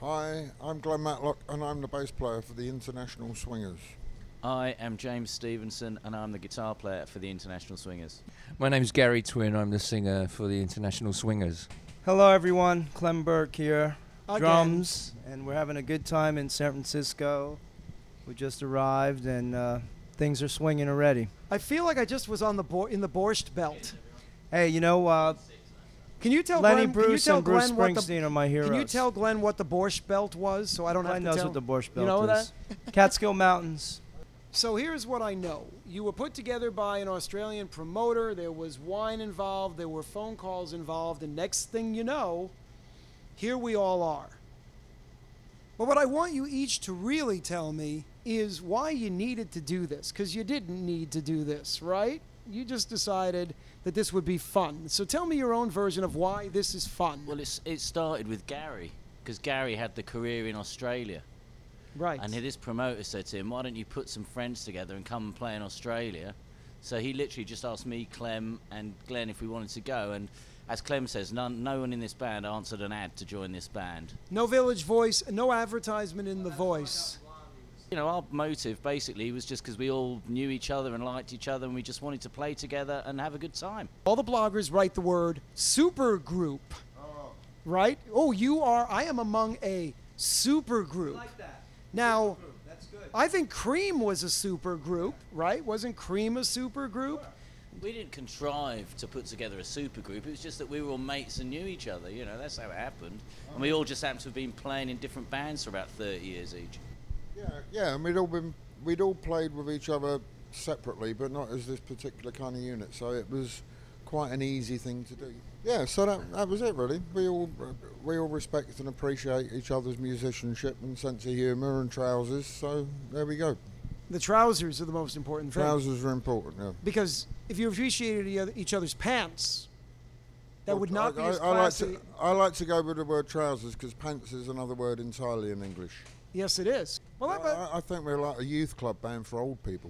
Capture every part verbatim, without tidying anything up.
Hi, I'm Glenn Matlock and I'm the bass player for the International Swingers. I am James Stevenson and I'm the guitar player for the International Swingers. My name's Gary Twin, I'm the singer for the International Swingers. Hello everyone, Clem Burke here, Again. drums, and we're having a good time in San Francisco. We just arrived and uh, things are swinging already. I feel like I just was on the bo- in the Borscht Belt. Hey, you know, uh, Can you tell Lenny Glenn, can you Bruce tell and Bruce Glenn what the, Springsteen are my heroes. Can you tell Glenn what the Borscht Belt was, so I don't Glenn have to knows tell? what the Borscht Belt You know is. Catskill Mountains. So here's what I know. You were put together by an Australian promoter. There was wine involved. There were phone calls involved. And next thing you know, here we all are. But what I want you each to really tell me is why you needed to do this. Because you didn't need to do this, right? You just decided that this would be fun. So tell me your own version of why this is fun. Well, it's, it started with Gary, because Gary had the career in Australia. Right. And his promoter said to him, why don't you put some friends together and come and play in Australia? So he literally just asked me, Clem, and Glenn if we wanted to go. And as Clem says, none, no one in this band answered an ad to join this band. No Village Voice, no advertisement in The Voice. You know, our motive basically was just because we all knew each other and liked each other and we just wanted to play together and have a good time. All the bloggers write the word supergroup, right? Oh, you are, I am among a supergroup. that. Now, That's good. I think Cream was a supergroup, right? Wasn't Cream a supergroup? We didn't contrive to put together a super group. It was just that we were all mates and knew each other. You know, that's how it happened. And we all just happened to have been playing in different bands for about thirty years each. Yeah, yeah, and we'd all been we'd all played with each other separately, but not as this particular kind of unit. So it was quite an easy thing to do. Yeah, so that that was it really. We all we all respect and appreciate each other's musicianship and sense of humour and trousers. So there we go. The trousers are the most important thing. Trousers are important. Yeah. Because if you appreciated e- each other's pants, that Well, would not I, be I, as I like classy. to I like to go with the word trousers because pants is another word entirely in English. Yes, it is. Well, I, that, I, I think we're like a youth club band for old people.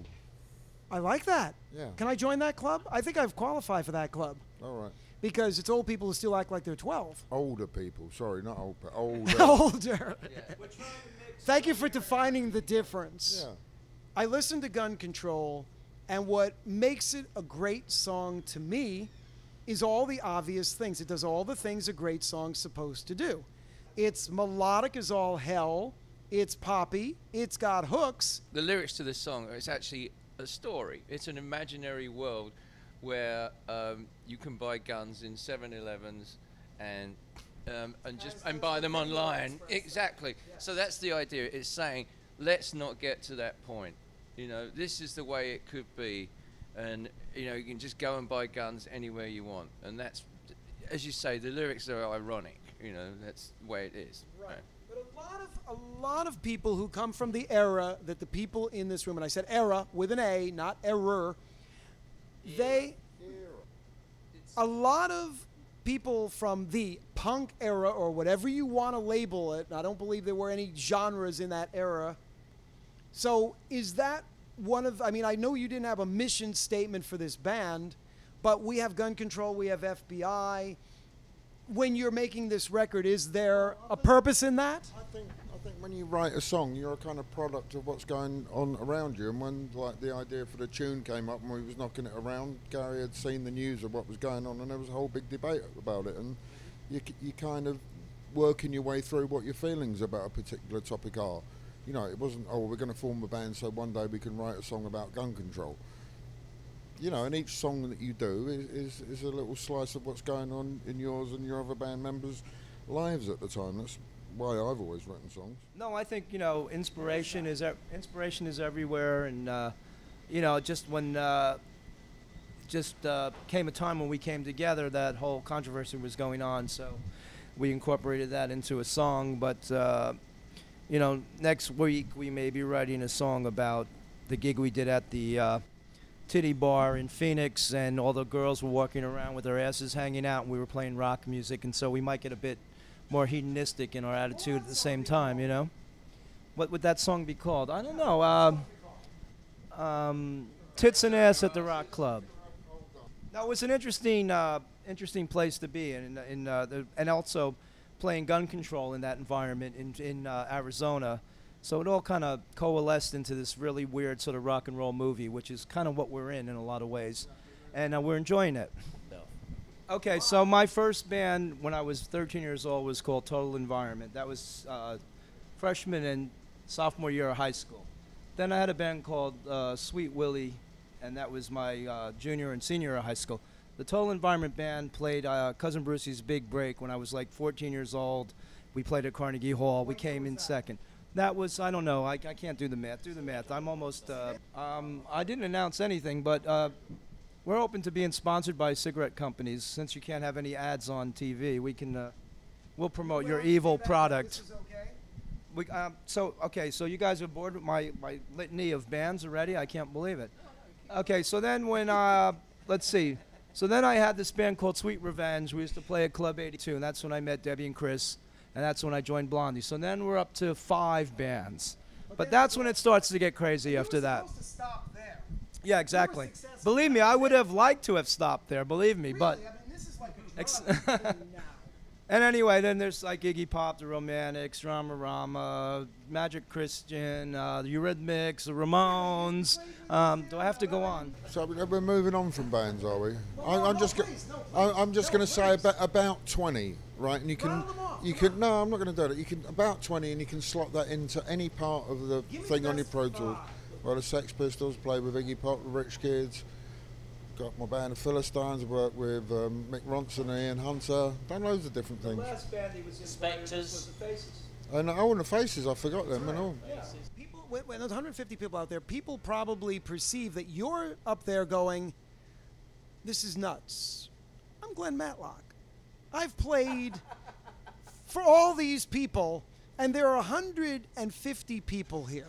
I like that. Yeah. Can I join that club? I think I've qualified for that club All right. because it's old people who still act like they're twelve. Older people. Sorry, not old. But older. Older. Thank you for defining the difference. Yeah. I listened to Gun Control, and what makes it a great song to me is all the obvious things. It does all the things a great song's supposed to do. It's melodic as all hell. It's poppy. It's got hooks. The lyrics to this song, it's actually a story. It's an imaginary world where um, you can buy guns in seven elevens and um, and just and buy them online. Exactly. So that's the idea. It's saying, let's not get to that point. You know, this is the way it could be, and you know, you can just go and buy guns anywhere you want. And that's, as you say, the lyrics are ironic. You know, that's the way it is. Right. But a lot of a lot of people who come from the era that the people in this room, and I said era with an A, not error, they a lot of people from the punk era or whatever you want to label it, and I don't believe there were any genres in that era. So is that one of, I mean, I know you didn't have a mission statement for this band, but we have Gun Control, we have F B I. When you're making this record, is there a purpose in that? I think I think when you write a song, you're a kind of product of what's going on around you. And when like the idea for the tune came up and we was knocking it around, Gary had seen the news of what was going on, and there was a whole big debate about it. And you c- you kind of working your way through what your feelings about a particular topic are. You know, it wasn't, oh, we're going to form a band so one day we can write a song about gun control. You know, and each song that you do is, is, is a little slice of what's going on in yours and your other band members' lives at the time. That's why I've always written songs. No, I think, you know, inspiration is ev- inspiration is everywhere, and uh, you know, just when uh, just uh, came a time when we came together, that whole controversy was going on, so we incorporated that into a song. But uh, you know, next week we may be writing a song about the gig we did at the uh, Titty Bar in Phoenix, and all the girls were walking around with their asses hanging out, and we were playing rock music, and so we might get a bit more hedonistic in our attitude at the same time, you know? What would that song be called? I don't know. Um, um, Tits and Ass at the Rock Club. That was an interesting, uh, interesting place to be, and in, in uh, the, and also playing gun control in that environment in in uh, Arizona. So it all kind of coalesced into this really weird sort of rock and roll movie, which is kind of what we're in in a lot of ways, and uh, we're enjoying it. Okay, so my first band when I was thirteen years old was called Total Environment. That was uh, freshman and sophomore year of high school. Then I had a band called uh, Sweet Willie, and that was my uh, junior and senior year of high school. The Total Environment Band played uh, Cousin Brucey's Big Break when I was like fourteen years old. We played at Carnegie Hall. We came in second. That was, I don't know, I, I can't do the math. Do the math. I'm almost, uh, um, I didn't announce anything, but uh, we're open to being sponsored by cigarette companies. Since you can't have any ads on T V, we can, uh, we'll promote your evil product. We, um, so, okay, so you guys are bored with my, my litany of bands already? I can't believe it. Okay, so then when, uh, let's see. So then I had this band called Sweet Revenge. We used to play at Club eighty-two, and that's when I met Debbie and Chris, and that's when I joined Blondie. So then we're up to five bands. But that's when it starts to get crazy after that. To stop there. Yeah, exactly. successful. Believe me, I would have liked to have stopped there, believe me, but... Really? I mean, this is like a Ex- drug thing now. And anyway, then there's like Iggy Pop, the Romantics, Rama Rama, Magic Christian, uh, the Eurythmics, the Ramones. Um, do I have to go on? So we- we're moving on from bands, are we? I, I'm just, go- I, I'm just going to say about, about twenty, right? And you can, Rattle them off, you can. No, I'm not going to do it. You can about twenty, and you can slot that into any part of the Give me thing the on your best Pro Tools. five. Well, the Sex Pistols played with Iggy Pop, the Rich Kids. Got my band, the Philistines. I worked with um, Mick Ronson and Ian Hunter. Done loads of different things. last band he was in Spectres. the Faces. And oh, and the Faces, I forgot them and all. People, when, when there's one hundred fifty people out there, people probably perceive that you're up there going, "This is nuts." I'm Glenn Matlock. I've played for all these people, and there are one hundred fifty people here.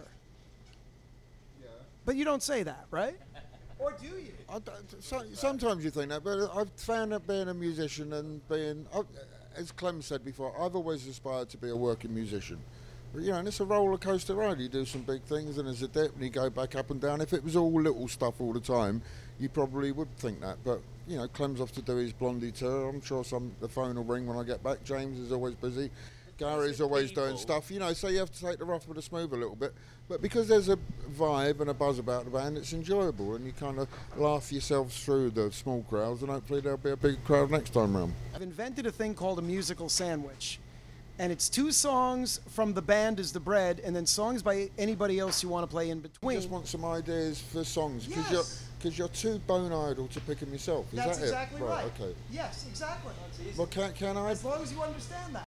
Yeah. But you don't say that, right? Or do you? I d- so, sometimes you think that, but I've found that being a musician and being, I, as Clem said before, I've always aspired to be a working musician. But, you know, and it's a roller coaster ride. You do some big things and there's a dip and you go back up and down. If it was all little stuff all the time, you probably would think that. But, you know, Clem's off to do his Blondie tour. I'm sure some the phone will ring when I get back. James is always busy. Gary's always doing people. stuff, you know, so you have to take the rough with the smooth a little bit. But because there's a vibe and a buzz about the band, it's enjoyable and you kind of laugh yourselves through the small crowds and hopefully there'll be a big crowd next time round. I've invented a thing called a musical sandwich. And it's two songs from the band is the bread, and then songs by anybody else you want to play in I between. just want some ideas for songs because Yes. you're, cause you're too bone idle to pick them yourself. Is That's that exactly it? right. Okay. Yes, exactly. Well, can, can I? As long as you understand that.